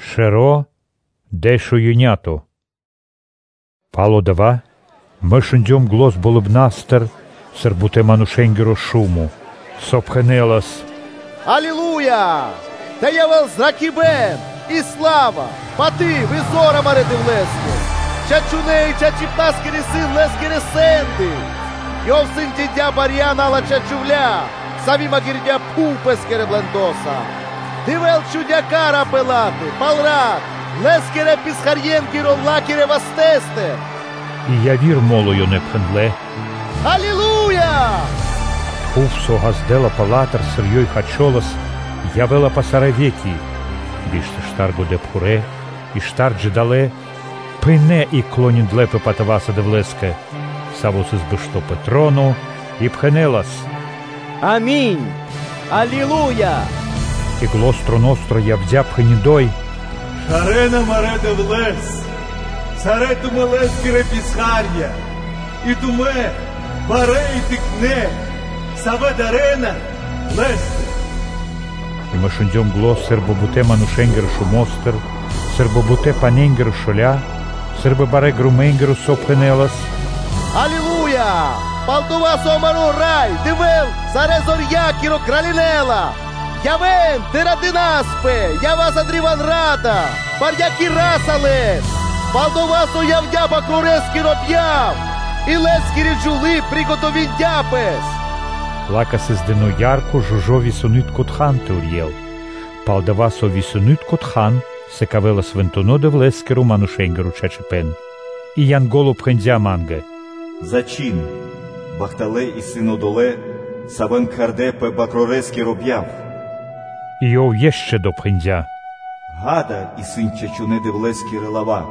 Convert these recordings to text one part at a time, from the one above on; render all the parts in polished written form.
Шеро, дешу юнято. Палодава, мышендем глос болыбнастер, сырбуте манушенгеро шуму. Сопхенелас. Аллилуйя! Та явел зракібен, і слава, пати, визора мареди в леске. Чачуней, чачіпнаскері син лескері сенди. Йов син дідя бар'яна ала чачувля, самі магірдя пупескере блендоса. Дивел чудякара пелати, палрат, лескере пісхар'єнкіро лакере вастесте. І я вір молою не пхенле. Аллилуйя! Хувсо газдела палатар сирьой хачолас, явела пасаре веки. Біште штарго де пхуре, і штар джедале, пине і клонін длепе патаваса девлеске. Савос избышто петрону, і пхенелас. Амінь! Аллилуйя! І глостро-ностро явдя пхенідой. Шарена мареде в лес, царетуме лескере пісхар'я, і туме баре і тикне, саве дарена лесте. І мишендьом глос сербобуте манушенгер шумостер, сербобуте паненгер шоля, сербобаре груменгеру сопхенелас. Аллилуйя! Палтува сомару рай, дивел, зарезор'якіро кралінела. Явен, терадинаспе, ява задріван рада, бар'які расале. Палтува со явдя бакрорескіро п'яв, і лескірі джули приготовіндяпес. Лакас издено ярко жужови сонит котхан теурьел. Палдавасо висонит котхан се кавела свентоно де влескеру манушенгеру чачепен. І янголо пхендя манге. Зачин, бахтале і синодоле, савен кардепе бакрорески роб'яв. І йов єще до пхендя. Гада і син чачуне де влески релава.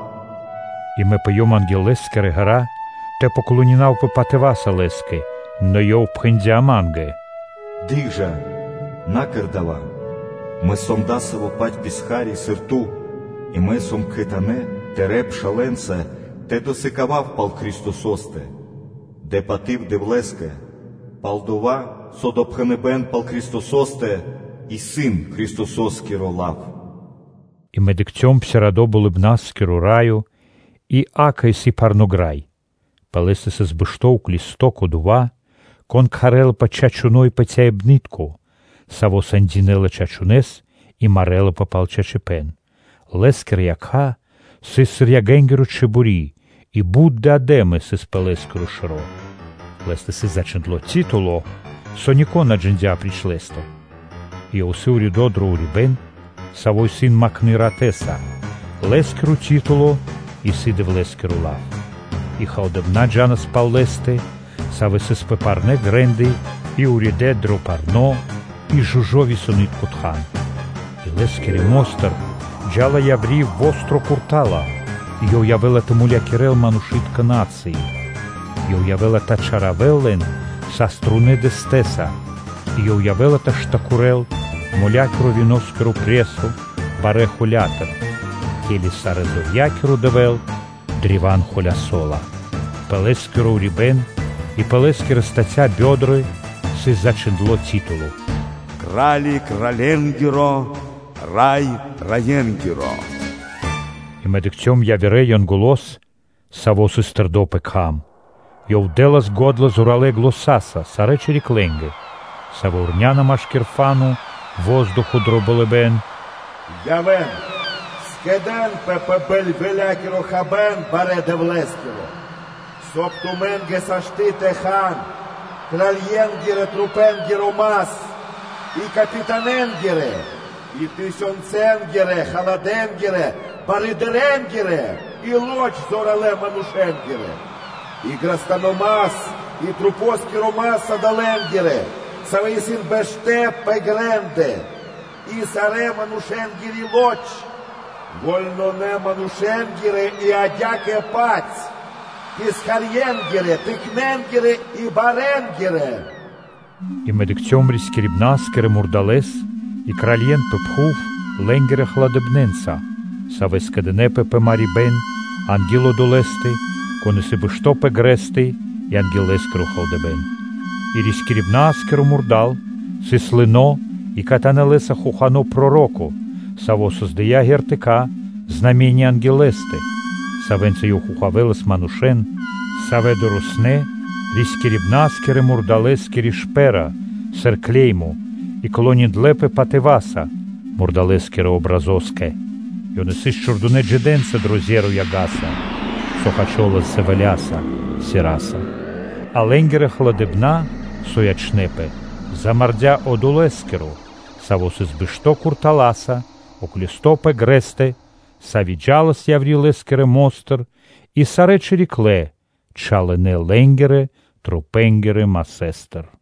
І ме пойом ангел лескере гара, те поклонінав по патеваса лески, но йов пхендя манге. Дижа, накердала, ми сомдасово пать пісхарі сирту, і ми сом китане, тереп шаленце, те досикавав пал Христососте, де патив де влеске, палдова содопхенебен пал Христососте, і син Христососки ролав. І медикцьом псярадо болибнаскеру раю, і акай сі парнограй. Палеси се збиштовк лістоку дува, кон карел па чачуной па цяйбнитку, саво сандінеле чачунес і мареле па пал чачепен. Лескер яка, сисир ягенгеру чебурі, і будде адеме сис палескеру широ. Лесте си зачендло титуло, соніко на джендя причлесто. І осиурі додро урібен, савой син макни ратеса, лескеру титуло, і сиде в лескеру лав. І хаодебна джана спал лесте, саве сис пепарне гренди, і уріде дропарно, і жужові сонит котхан. І лескері мостер, джала яврі востро куртала, і уявила темуля кірел манушитка нації. І уявила та чаравеллен са струне дестеса, і уявила та штакурел молякеру віноскеру пресу баре холятер, келі сарезор'якеру девел дріван холясола. Пелескеру рібен і пелескер стаця бьодри си зачендло титулу. Кралі краленгіро, рай раєнгіро. І медикцьом явіре йонголос савоси стердо пекхам. Йовделас годла зурале глосаса, саречері кленги. Савурняна машкерфану, воздуху дроболебен. Явен, скеден пепебель велякіро хабен баре девлескіро. Соптуменге саштите хан, кральєнгіре трупенгіро мас, і капітаненгіре, і тисьонценгіре, халаденгіре, баридеренгіре, і лоч зорале манушенгіре. І грастаномас, і трупоскіро маса даленгіре, савейсін беште пегренде, і саре манушенгірі лоч, вольно не манушенгіре і адяке паць, пісхар'єнгіре, тикненгіре і баренгіре. І медикцьом ріскерібнаскере мурдалес, і кральєн пепхув ленгере хладебненца, саве скедене пепе марібен, ангіло долести, конеси бешто пегрести, і ангелескеру халдебен. І ріскерібнаскеру мурдал, сислино, і катанелеса хухано пророку, саво создая гертика, знамение ангелесты, савенце юхухавелес манушен, саве дорусне, рискерибнаскере мурдалескери шпера, серклейму, и клонид лепе патеваса, мурдалескере образоске, йонеси чурдуне джеденце дрозеру ягаса, сохачола севеляса, сираса. А ленгере хладебна, соячнепе, замардя одулескеру, савос избышто курталаса, оклистопе гресте, савиджалас яврилескере мостер, и саречери кле, чалене ленгере, трупенгере масестер.